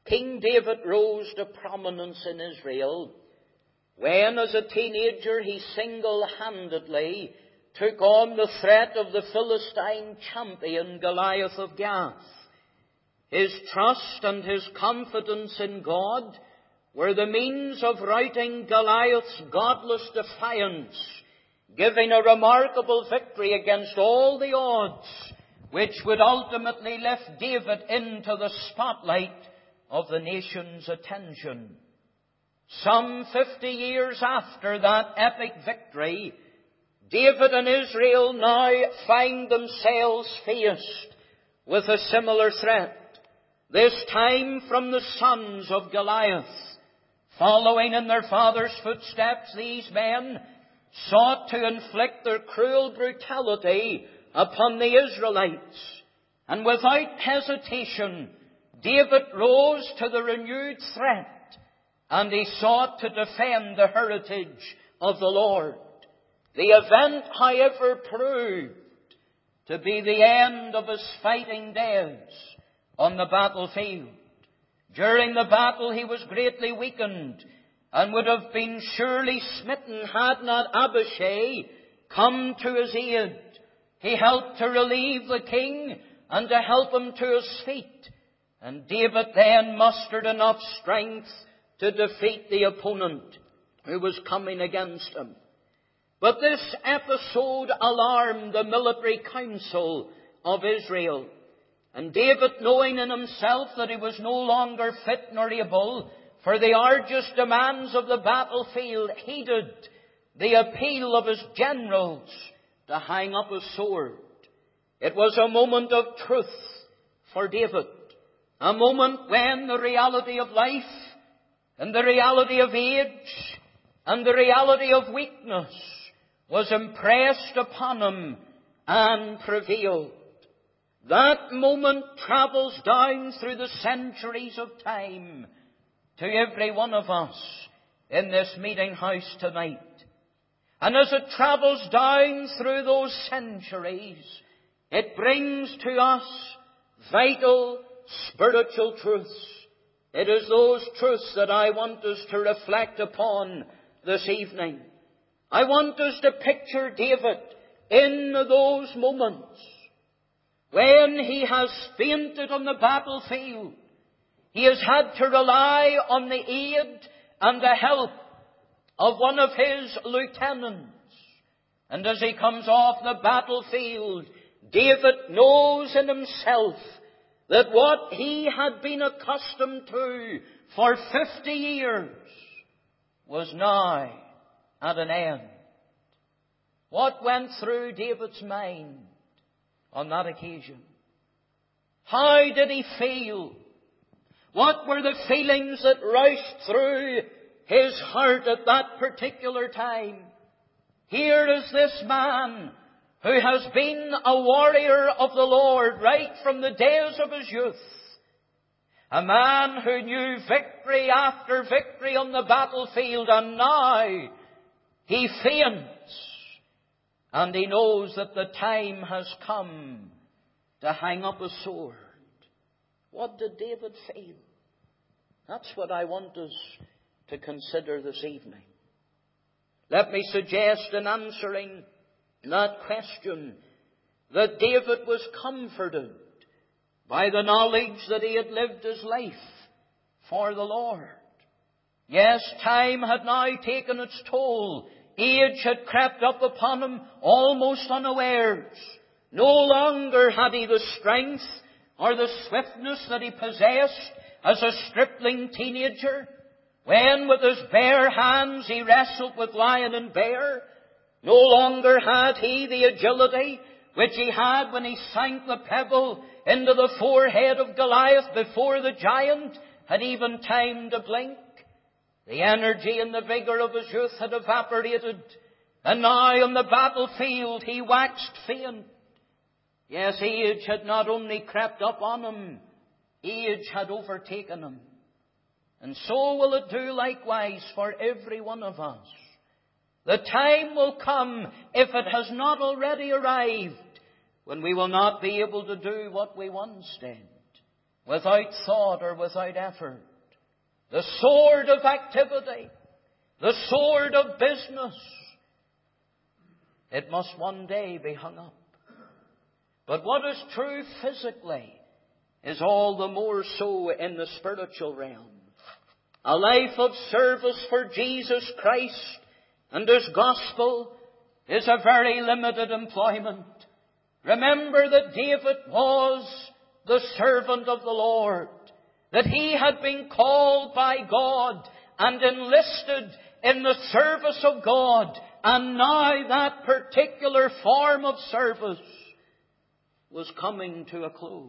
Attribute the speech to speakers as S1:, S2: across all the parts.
S1: King David rose to prominence in Israel when, as a teenager, he single-handedly took on the threat of the Philistine champion Goliath of Gath. His trust and his confidence in God were the means of routing Goliath's godless defiance, giving a remarkable victory against all the odds, which would ultimately lift David into the spotlight of the nation's attention. Some 50 years after that epic victory, David and Israel now find themselves faced with a similar threat, this time from the sons of Goliath. Following in their father's footsteps, these men sought to inflict their cruel brutality upon the Israelites. And without hesitation, David rose to the renewed threat, and he sought to defend the heritage of the Lord. The event, however, proved to be the end of his fighting days on the battlefield. During the battle he was greatly weakened and would have been surely smitten had not Abishai come to his aid. He helped to relieve the king and to help him to his feet. And David then mustered enough strength to defeat the opponent who was coming against him. But this episode alarmed the military council of Israel. And David, knowing in himself that he was no longer fit nor able for the arduous demands of the battlefield, heeded the appeal of his generals to hang up his sword. It was a moment of truth for David, a moment when the reality of life and the reality of age and the reality of weakness was impressed upon him and prevailed. That moment travels down through the centuries of time to every one of us in this meeting house tonight. And as it travels down through those centuries, it brings to us vital spiritual truths. It is those truths that I want us to reflect upon this evening. I want us to picture David in those moments when he has fainted on the battlefield. He has had to rely on the aid and the help of one of his lieutenants. And as he comes off the battlefield, David knows in himself that what he had been accustomed to for 50 years was now at an end. What went through David's mind on that occasion? How did he feel? What were the feelings that rushed through his heart at that particular time? Here is this man who has been a warrior of the Lord right from the days of his youth. A man who knew victory after victory on the battlefield, and now he faints. And he knows that the time has come to hang up a sword. What did David feel? That's what I want us to consider this evening. Let me suggest in answering that question that David was comforted by the knowledge that he had lived his life for the Lord. Yes, time had now taken its toll. Age had crept up upon him almost unawares. No longer had he the strength or the swiftness that he possessed as a stripling teenager, when with his bare hands he wrestled with lion and bear. No longer had he the agility which he had when he sank the pebble into the forehead of Goliath before the giant had even time to blink. The energy and the vigor of his youth had evaporated, and now on the battlefield he waxed faint. Yes, age had not only crept up on him, age had overtaken him. And so will it do likewise for every one of us. The time will come, if it has not already arrived, when we will not be able to do what we once did. without thought or without effort. The sword of activity, the sword of business, it must one day be hung up. But what is true physically is all the more so in the spiritual realm. A life of service for Jesus Christ and His gospel is a very limited employment. Remember that David was the servant of the Lord, that he had been called by God and enlisted in the service of God, and now that particular form of service was coming to a close.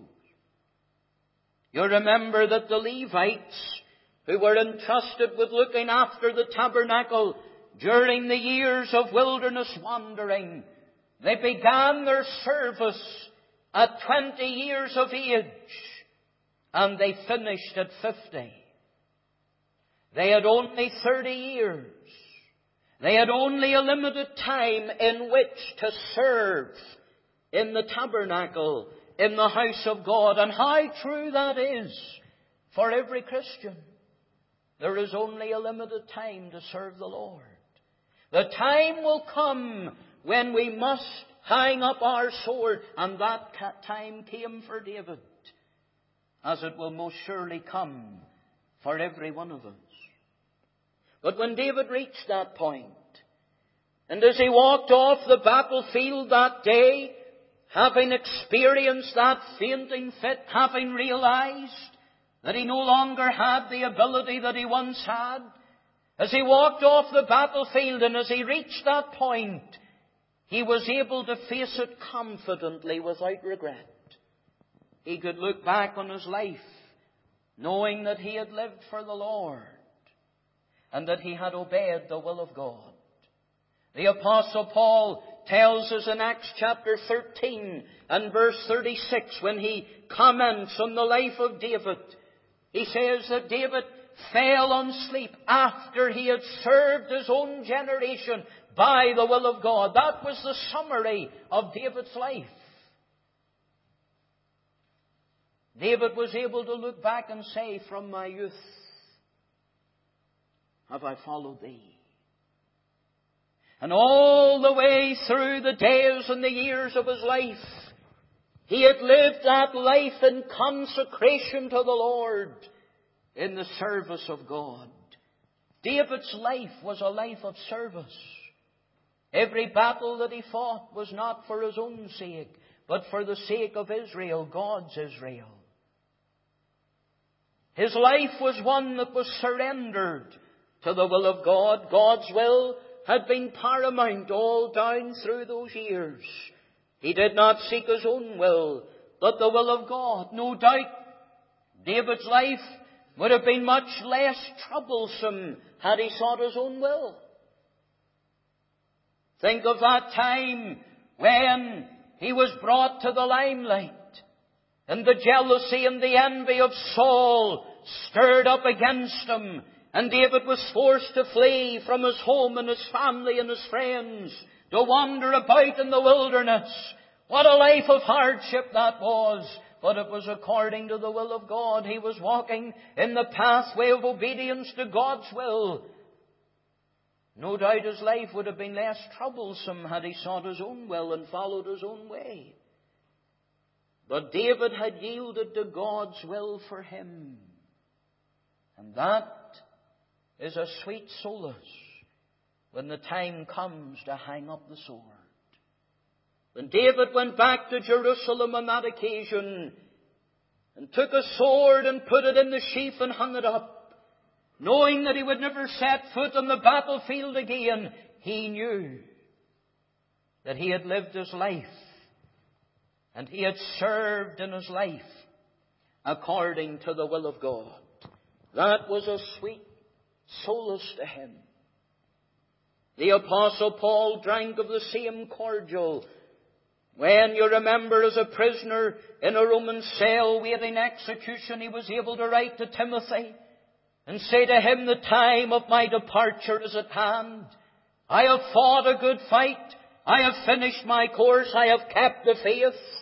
S1: You remember that the Levites, who were entrusted with looking after the tabernacle during the years of wilderness wandering, they began their service at 20 years of age, and they finished at 50. They had only 30 years. They had only a limited time in which to serve in the tabernacle, in the house of God. And how true that is for every Christian. There is only a limited time to serve the Lord. The time will come when we must hang up our sword, and that time came for David, as it will most surely come for every one of us. But when David reached that point, and as he walked off the battlefield that day, having experienced that fainting fit, having realized that he no longer had the ability that he once had, as he walked off the battlefield and as he reached that point, he was able to face it confidently without regret. He could look back on his life knowing that he had lived for the Lord and that he had obeyed the will of God. The Apostle Paul tells us in Acts chapter 13 and verse 36, when he comments on the life of David, he says that David fell on sleep after he had served his own generation by the will of God. That was the summary of David's life. David was able to look back and say, from my youth have I followed Thee. And all the way through the days and the years of his life, he had lived that life in consecration to the Lord, in the service of God. David's life was a life of service. Every battle that he fought was not for his own sake, but for the sake of Israel, God's Israel. His life was one that was surrendered to the will of God. God's will had been paramount all down through those years. He did not seek his own will, but the will of God. No doubt, David's life would have been much less troublesome had he sought his own will. Think of that time when he was brought to the limelight, and the jealousy and the envy of Saul stirred up against him, and David was forced to flee from his home and his family and his friends, to wander about in the wilderness. What a life of hardship that was! But it was according to the will of God. He was walking in the pathway of obedience to God's will. No doubt his life would have been less troublesome had he sought his own will and followed his own way. But David had yielded to God's will for him. And that is a sweet solace when the time comes to hang up the sword. When David went back to Jerusalem on that occasion and took a sword and put it in the sheath and hung it up, knowing that he would never set foot on the battlefield again, he knew that he had lived his life and he had served in his life according to the will of God. That was a sweet solace to him. The Apostle Paul drank of the same cordial when, you remember, as a prisoner in a Roman cell waiting execution, he was able to write to Timothy and say to him, the time of my departure is at hand. I have fought a good fight. I have finished my course. I have kept the faith.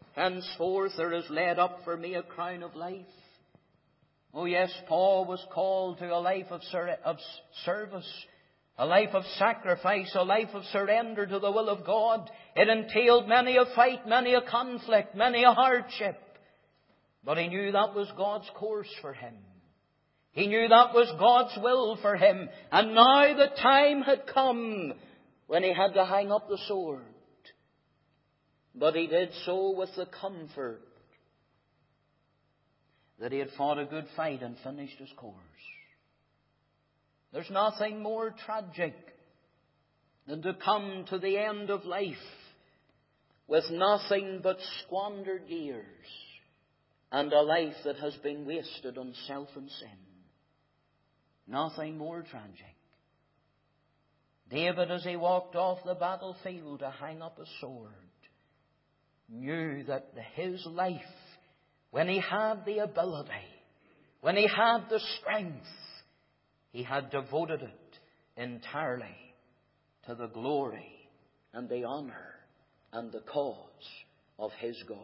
S1: Henceforth there is laid up for me a crown of life. Oh yes, Paul was called to a life of service, a life of sacrifice, a life of surrender to the will of God. It entailed many a fight, many a conflict, many a hardship. But he knew that was God's course for him. He knew that was God's will for him. And now the time had come when he had to hang up the sword. But he did so with the comfort that he had fought a good fight and finished his course. There's nothing more tragic than to come to the end of life with nothing but squandered years and a life that has been wasted on self and sin. Nothing more tragic. David, as he walked off the battlefield to hang up a sword, knew that his life, when he had the ability, when he had the strength, he had devoted it entirely to the glory and the honor and the cause of his God.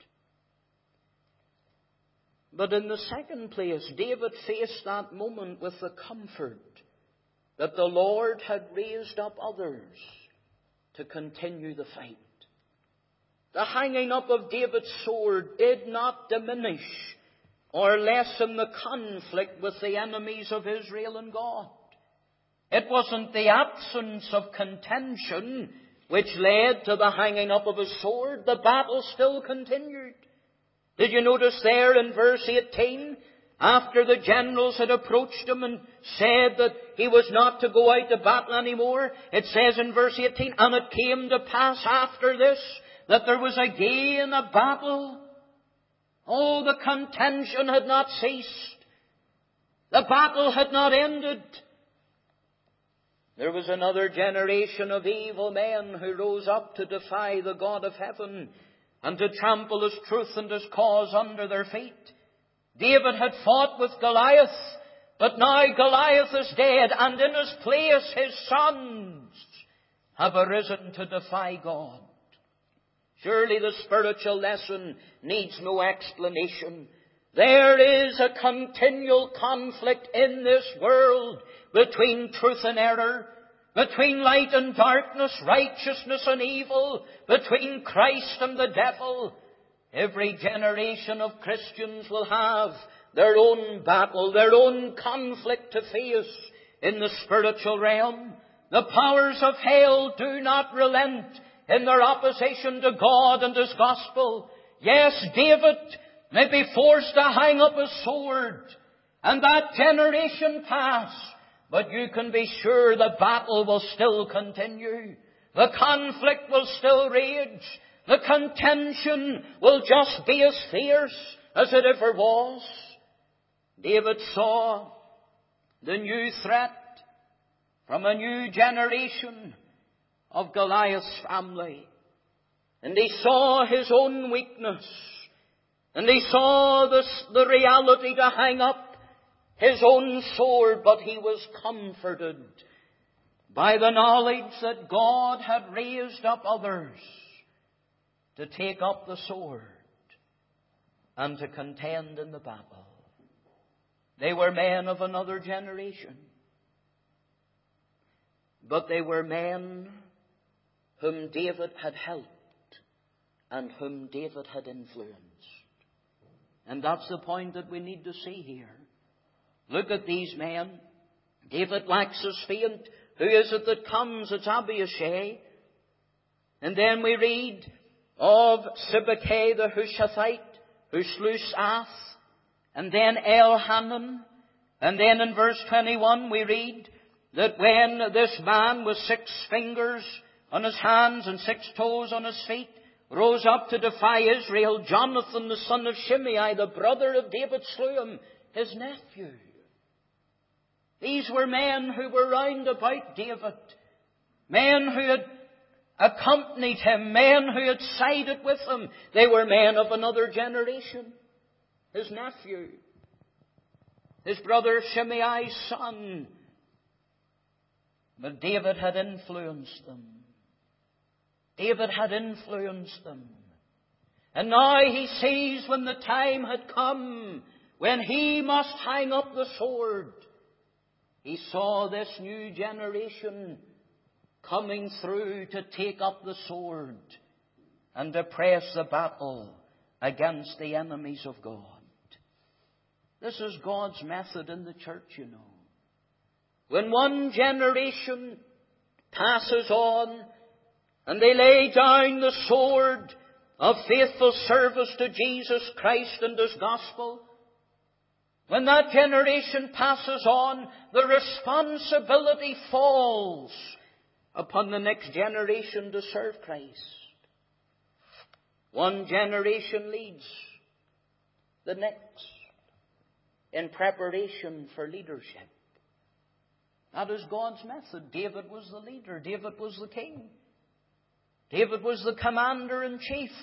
S1: But in the second place, David faced that moment with the comfort that the Lord had raised up others to continue the fight. The hanging up of David's sword did not diminish or lessen the conflict with the enemies of Israel and God. It wasn't the absence of contention which led to the hanging up of his sword. The battle still continued. Did you notice there in verse 18, after the generals had approached him and said that he was not to go out to battle anymore, it says in verse 18, and it came to pass after this that there was again a battle. Oh, the contention had not ceased. The battle had not ended. There was another generation of evil men who rose up to defy the God of heaven and to trample his truth and his cause under their feet. David had fought with Goliath, but now Goliath is dead, and in his place his sons have arisen to defy God. Surely the spiritual lesson needs no explanation. There is a continual conflict in this world between truth and error, between light and darkness, righteousness and evil, between Christ and the devil. Every generation of Christians will have their own battle, their own conflict to face in the spiritual realm. The powers of hell do not relent in their opposition to God and His gospel. Yes, David may be forced to hang up his sword and that generation pass, but you can be sure the battle will still continue. The conflict will still rage. The contention will just be as fierce as it ever was. David saw the new threat from a new generation of Goliath's family. And he saw his own weakness. And he saw the reality to hang up his own sword. But he was comforted by the knowledge that God had raised up others to take up the sword and to contend in the battle. They were men of another generation. But they were men whom David had helped and whom David had influenced. And that's the point that we need to see here. Look at these men. David waxes faint. Who is it that comes? It's Abishai. And then we read of Sibbecai the Hushathite, who slew Asaph. And then Elhanan. And then in verse 21 we read that when this man with 6 fingers on his hands and 6 toes on his feet rose up to defy Israel, Jonathan the son of Shimei, the brother of David, slew him, his nephew. These were men who were round about David, men who had accompanied him, men who had sided with him. They were men of another generation. His nephew, his brother Shimei's son. But David had influenced them. David had influenced them. And now he sees when the time had come when he must hang up the sword. He saw this new generation coming through to take up the sword and to press the battle against the enemies of God. This is God's method in the church, you know. When one generation passes on and they lay down the sword of faithful service to Jesus Christ and His gospel, when that generation passes on, the responsibility falls upon the next generation to serve Christ. One generation leads the next in preparation for leadership. That is God's method. David was the leader. David was the king. David was the commander-in-chief.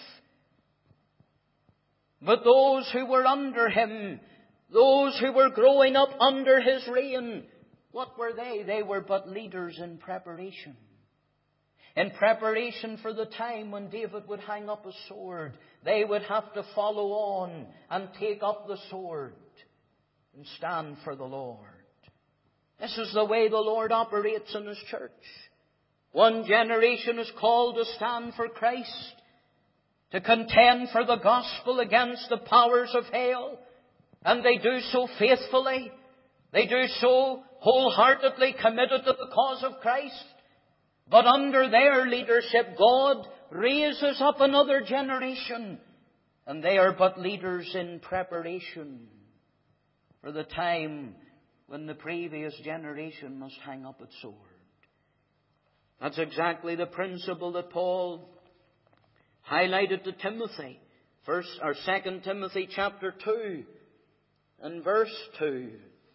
S1: But those who were under him, those who were growing up under his reign, what were they? They were but leaders in preparation. In preparation for the time when David would hang up a sword, they would have to follow on and take up the sword and stand for the Lord. This is the way the Lord operates in His church. One generation is called to stand for Christ, to contend for the gospel against the powers of hell. And they do so faithfully. They do so wholeheartedly committed to the cause of Christ. But under their leadership, God raises up another generation. And they are but leaders in preparation for the time when the previous generation must hang up its sword. That's exactly the principle that Paul highlighted to Timothy. 2 Timothy chapter 2 and verse 2.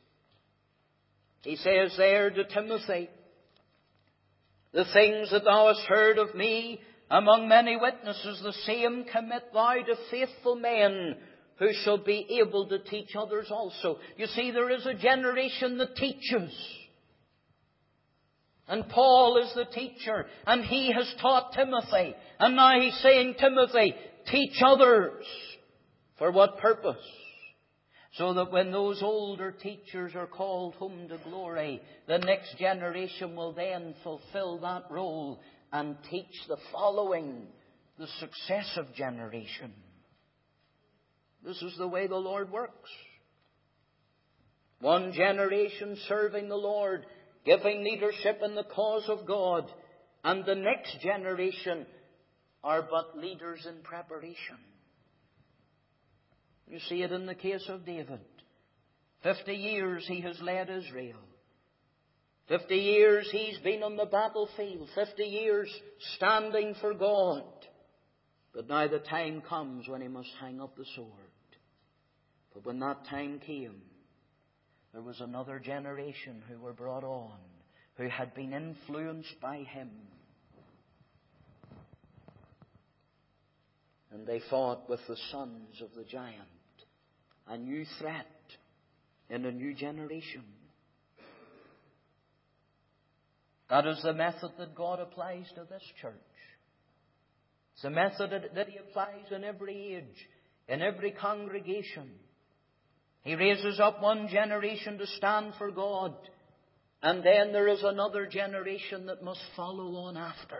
S1: He says there to Timothy, "The things that thou hast heard of me among many witnesses, the same commit thou to faithful men who shall be able to teach others also." You see, there is a generation that teaches. And Paul is the teacher, and he has taught Timothy. And now he's saying, Timothy, teach others. For what purpose? So that when those older teachers are called home to glory, the next generation will then fulfill that role and teach the following, the successive generation. This is the way the Lord works. One generation serving the Lord, giving leadership in the cause of God, and the next generation are but leaders in preparation. You see it in the case of David. 50 years he has led Israel. 50 years he's been on the battlefield. 50 years standing for God. But now the time comes when he must hang up the sword. But when that time came, there was another generation who were brought on, who had been influenced by him. And they fought with the sons of the giant. A new threat in a new generation. That is the method that God applies to this church. It's a method that He applies in every age, in every congregation. He raises up one generation to stand for God, and then there is another generation that must follow on after.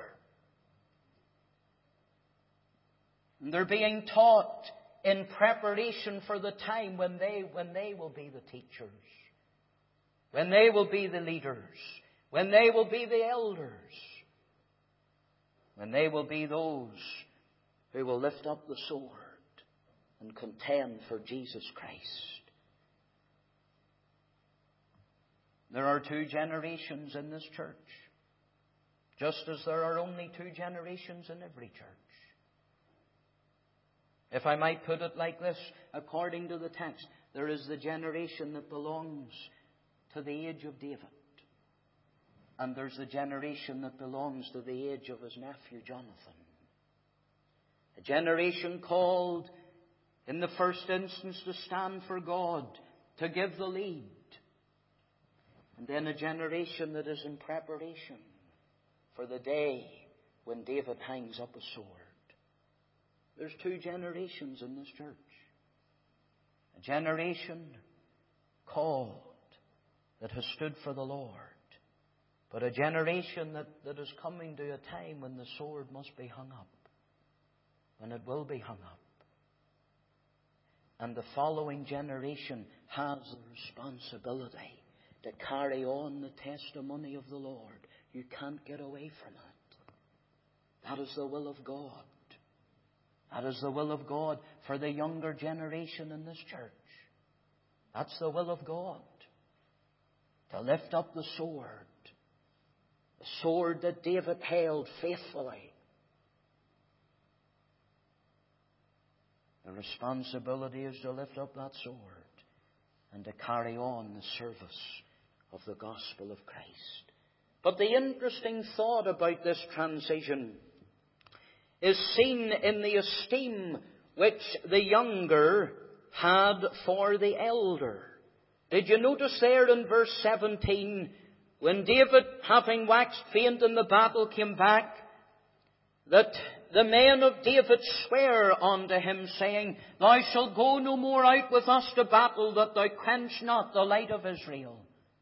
S1: And they're being taught in preparation for the time when they will be the teachers, when they will be the leaders, when they will be the elders, when they will be those who will lift up the sword and contend for Jesus Christ. There are two generations in this church, just as there are only two generations in every church. If I might put it like this, according to the text, there is the generation that belongs to the age of David. And there's the generation that belongs to the age of his nephew Jonathan. A generation called, in the first instance, to stand for God, to give the lead. And then a generation that is in preparation for the day when David hangs up a sword. There's two generations in this church. A generation called that has stood for the Lord, but a generation that is coming to a time when the sword must be hung up, when it will be hung up. And the following generation has the responsibility to carry on the testimony of the Lord. You can't get away from it. That is the will of God. That is the will of God for the younger generation in this church. That's the will of God. To lift up the sword that David held faithfully. The responsibility is to lift up that sword and to carry on the service of the gospel of Christ. But the interesting thought about this transition is seen in the esteem which the younger had for the elder. Did you notice there in verse 17, when David, having waxed faint in the battle, came back, that the men of David swear unto him, saying, Thou shalt go no more out with us to battle, that thou quench not the light of Israel.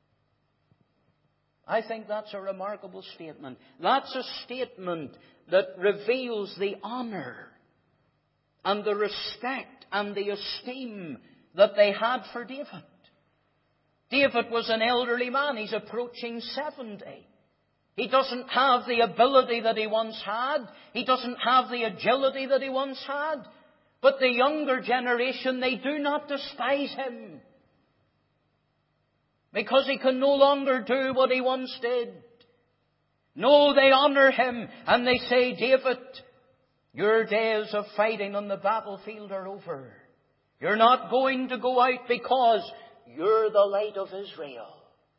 S1: I think that's a remarkable statement. That's a statement that reveals the honor and the respect and the esteem that they had for David. David was an elderly man. He's approaching 70. He doesn't have the ability that he once had. He doesn't have the agility that he once had. But the younger generation, they do not despise him, because he can no longer do what he once did. No, they honor him and they say, David, your days of fighting on the battlefield are over. You're not going to go out because you're the light of Israel.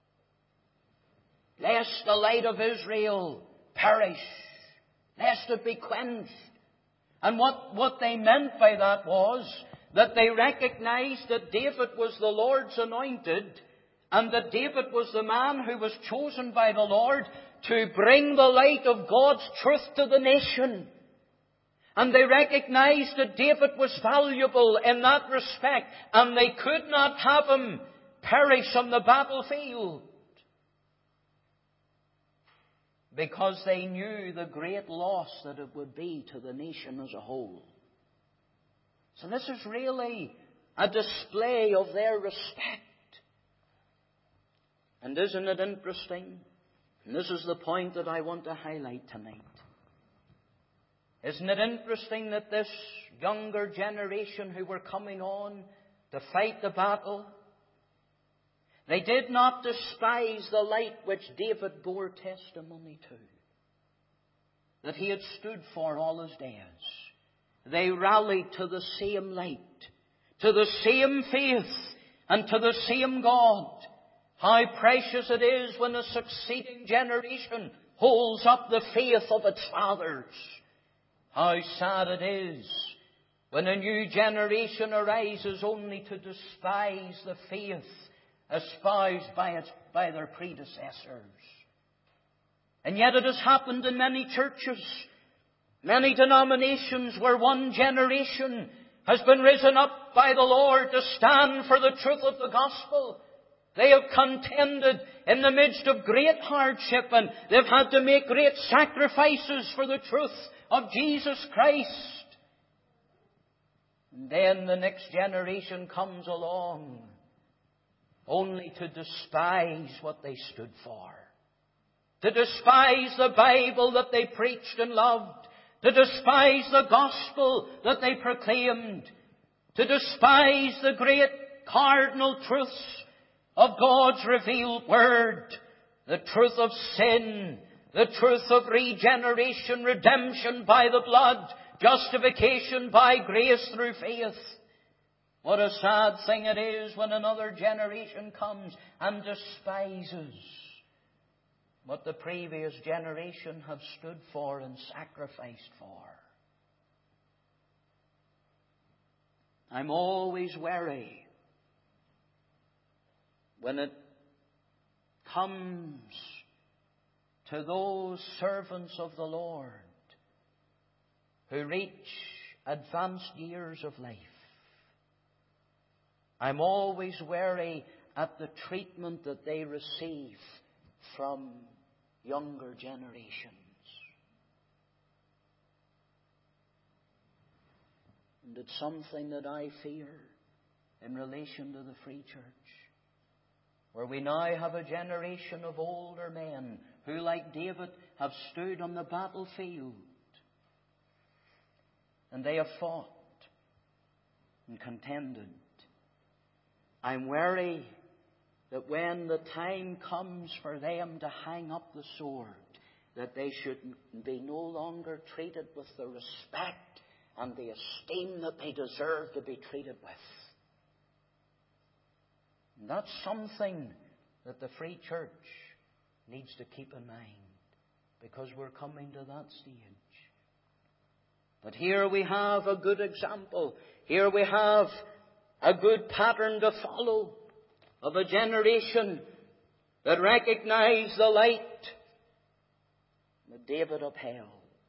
S1: Lest the light of Israel perish, lest it be quenched. And what they meant by that was that they recognized that David was the Lord's anointed, and that David was the man who was chosen by the Lord to bring the light of God's truth to the nation. And they recognized that David was valuable in that respect, and they could not have him perish on the battlefield, because they knew the great loss that it would be to the nation as a whole. So this is really a display of their respect. And isn't it interesting? And this is the point that I want to highlight tonight. Isn't it interesting that this younger generation who were coming on to fight the battle, they did not despise the light which David bore testimony to, that he had stood for all his days. They rallied to the same light, to the same faith, and to the same God. How precious it is when a succeeding generation holds up the faith of its fathers. How sad it is when a new generation arises only to despise the faith espoused by their predecessors. And yet it has happened in many churches, many denominations, where one generation has been risen up by the Lord to stand for the truth of the gospel. They have contended in the midst of great hardship, and they've had to make great sacrifices for the truth of Jesus Christ. And then the next generation comes along only to despise what they stood for, to despise the Bible that they preached and loved, to despise the gospel that they proclaimed, to despise the great cardinal truths of God's revealed Word, the truth of sin, the truth of regeneration, redemption by the blood, justification by grace through faith. What a sad thing it is when another generation comes and despises what the previous generation have stood for and sacrificed for. I'm always wary when it comes to those servants of the Lord who reach advanced years of life. I'm always wary at the treatment that they receive from younger generations. And it's something that I fear in relation to the Free Church, where we now have a generation of older men who, like David, have stood on the battlefield. And they have fought and contended. I'm wary that when the time comes for them to hang up the sword, that they should be no longer treated with the respect and the esteem that they deserve to be treated with. And that's something that the Free Church needs to keep in mind, because we're coming to that stage. But here we have a good example. Here we have a good pattern to follow of a generation that recognized the light that David upheld.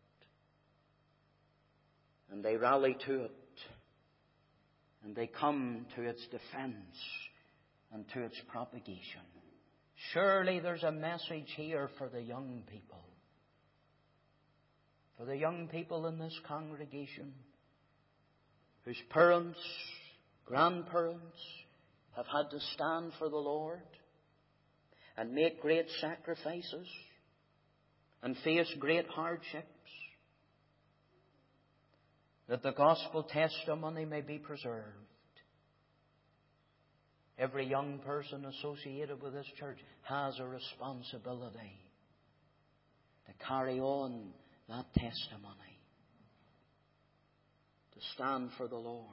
S1: And they rally to it. And they come to its defense and to its propagation. Surely there's a message here for the young people. For the young people in this congregation whose parents, grandparents have had to stand for the Lord and make great sacrifices and face great hardships, that the gospel testimony may be preserved. Every young person associated with this church has a responsibility to carry on that testimony, to stand for the Lord,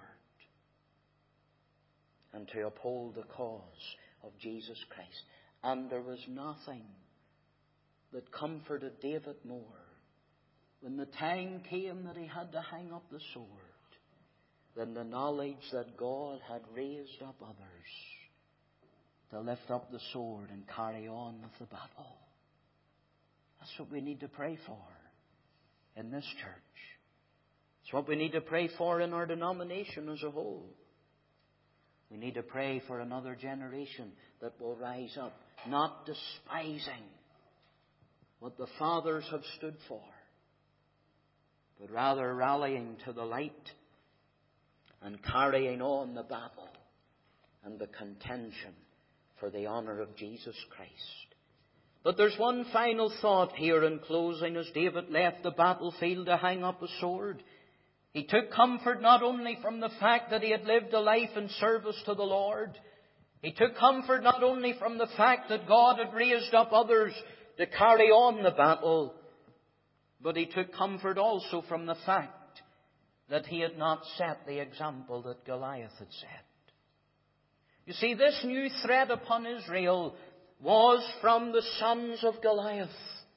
S1: and to uphold the cause of Jesus Christ. And there was nothing that comforted David more when the time came that he had to hang up the sword than the knowledge that God had raised up others to lift up the sword and carry on with the battle. That's what we need to pray for in this church. It's what we need to pray for in our denomination as a whole. We need to pray for another generation that will rise up, not despising what the fathers have stood for, but rather rallying to the light and carrying on the battle and the contention for the honour of Jesus Christ. But there's one final thought here in closing as David left the battlefield to hang up a sword. He took comfort not only from the fact that he had lived a life in service to the Lord. He took comfort not only from the fact that God had raised up others to carry on the battle, but he took comfort also from the fact that he had not set the example that Goliath had set. You see, this new threat upon Israel was from the sons of Goliath.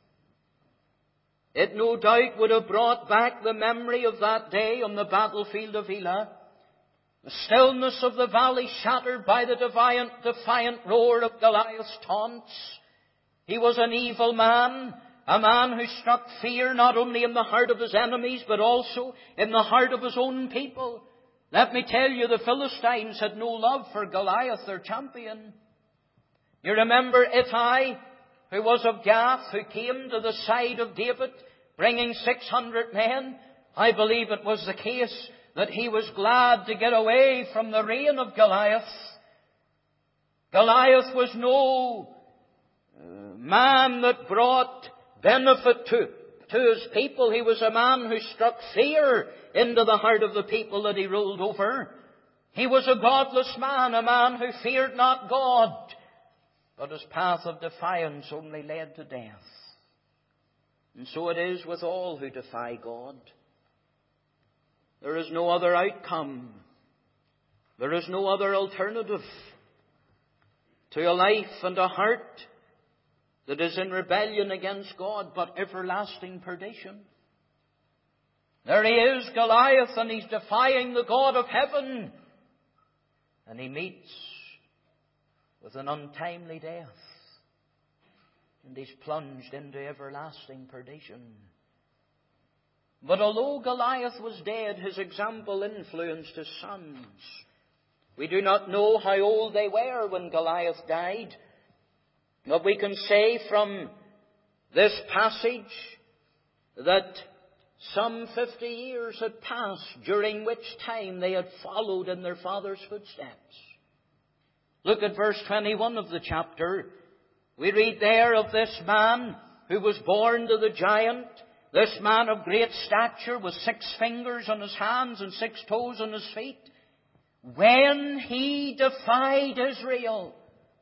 S1: It no doubt would have brought back the memory of that day on the battlefield of Elah. The stillness of the valley shattered by the defiant roar of Goliath's taunts. He was an evil man, a man who struck fear not only in the heart of his enemies, but also in the heart of his own people. Let me tell you, the Philistines had no love for Goliath, their champion. You remember Ittai, who was of Gath, who came to the side of David, bringing 600 men. I believe it was the case that he was glad to get away from the reign of Goliath. Goliath was no man that brought benefit to his people. He was a man who struck fear into the heart of the people that he ruled over. He was a godless man, a man who feared not God, but his path of defiance only led to death. And so it is with all who defy God. There is no other outcome. There is no other alternative to a life and a heart that is in rebellion against God, but everlasting perdition. There he is, Goliath, and he's defying the God of heaven. And he meets with an untimely death. And he's plunged into everlasting perdition. But although Goliath was dead, his example influenced his sons. We do not know how old they were when Goliath died. But we can say from this passage that some 50 years had passed, during which time they had followed in their father's footsteps. Look at verse 21 of the chapter. We read there of this man who was born to the giant, this man of great stature with 6 fingers on his hands and 6 toes on his feet. When he defied Israel,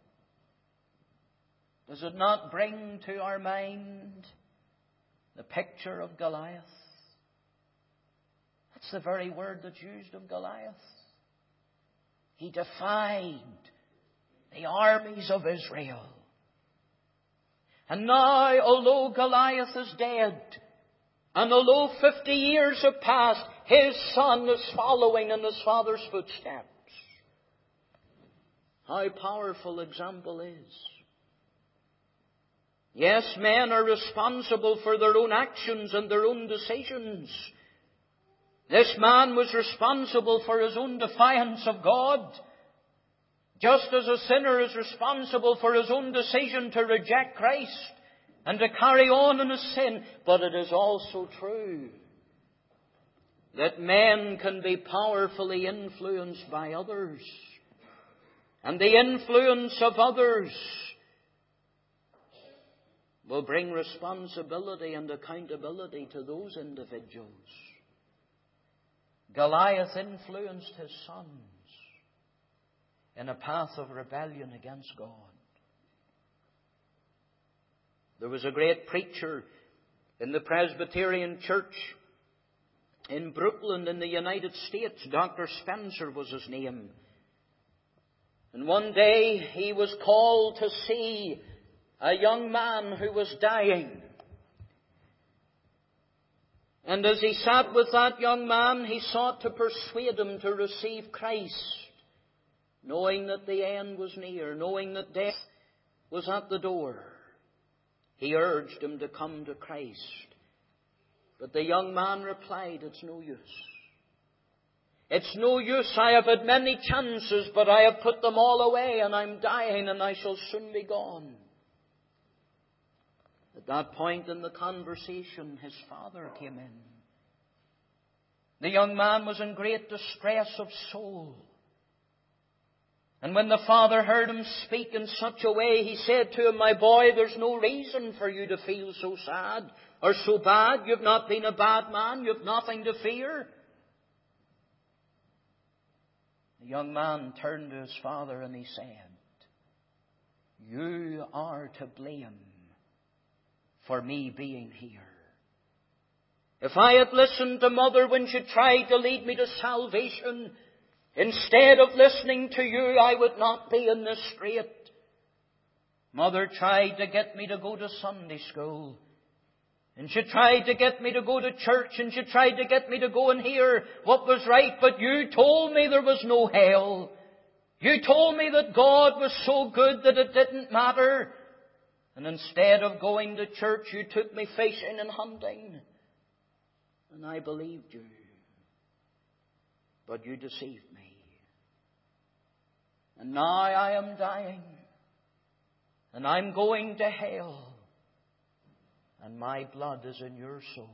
S1: does it not bring to our mind the picture of Goliath? That's the very word that's used of Goliath. He defied the armies of Israel. And now, although Goliath is dead, and although 50 years have passed, his son is following in his father's footsteps. How powerful example is. Yes, men are responsible for their own actions and their own decisions. This man was responsible for his own defiance of God, just as a sinner is responsible for his own decision to reject Christ and to carry on in his sin. But it is also true that men can be powerfully influenced by others. And the influence of others will bring responsibility and accountability to those individuals. Goliath influenced his sons in a path of rebellion against God. There was a great preacher in the Presbyterian Church in Brooklyn in the United States. Dr. Spencer was his name. And one day he was called to see a young man who was dying. And as he sat with that young man, he sought to persuade him to receive Christ, knowing that the end was near, knowing that death was at the door. He urged him to come to Christ. But the young man replied, "It's no use. It's no use. I have had many chances, but I have put them all away, and I'm dying, and I shall soon be gone." At that point in the conversation, his father came in. The young man was in great distress of soul. And when the father heard him speak in such a way, he said to him, "My boy, there's no reason for you to feel so sad or so bad. You've not been a bad man. You've nothing to fear." The young man turned to his father and he said, "You are to blame for me being here. If I had listened to Mother when she tried to lead me to salvation, instead of listening to you, I would not be in this strait. Mother tried to get me to go to Sunday school, and she tried to get me to go to church, and she tried to get me to go and hear what was right, but you told me there was no hell. You told me that God was so good that it didn't matter. And instead of going to church, you took me fishing and hunting. And I believed you. But you deceived me. And now I am dying. And I'm going to hell. And my blood is in your soul."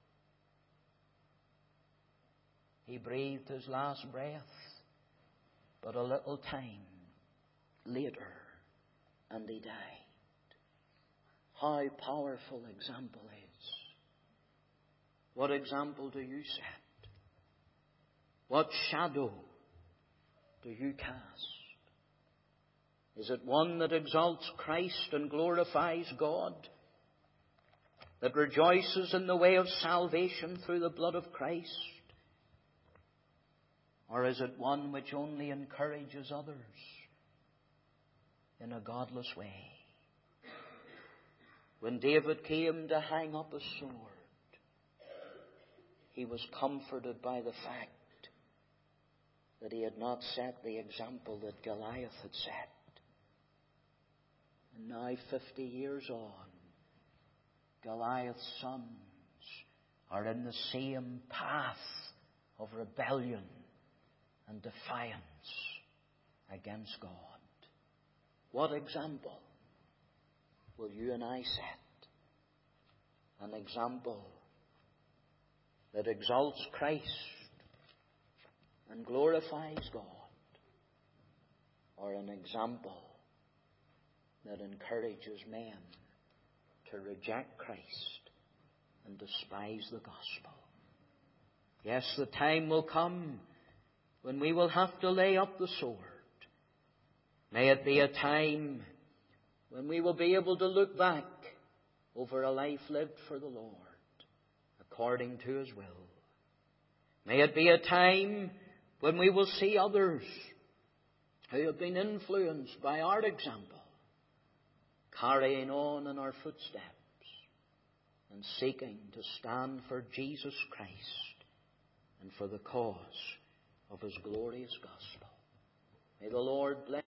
S1: He breathed his last breath, but a little time later, and he died. How powerful example is. What example do you set? What shadow do you cast? Is it one that exalts Christ and glorifies God? That rejoices in the way of salvation through the blood of Christ? Or is it one which only encourages others in a godless way? When David came to hang up his sword, he was comforted by the fact that he had not set the example that Goliath had set. And now, 50 years on, Goliath's sons are in the same path of rebellion and defiance against God. What example will you and I set? An example that exalts Christ and glorifies God, or an example that encourages men to reject Christ and despise the gospel? Yes, the time will come when we will have to lay up the sword. May it be a time when we will be able to look back over a life lived for the Lord according to His will. May it be a time when we will see others who have been influenced by our example carrying on in our footsteps and seeking to stand for Jesus Christ and for the cause of His glorious gospel. May the Lord bless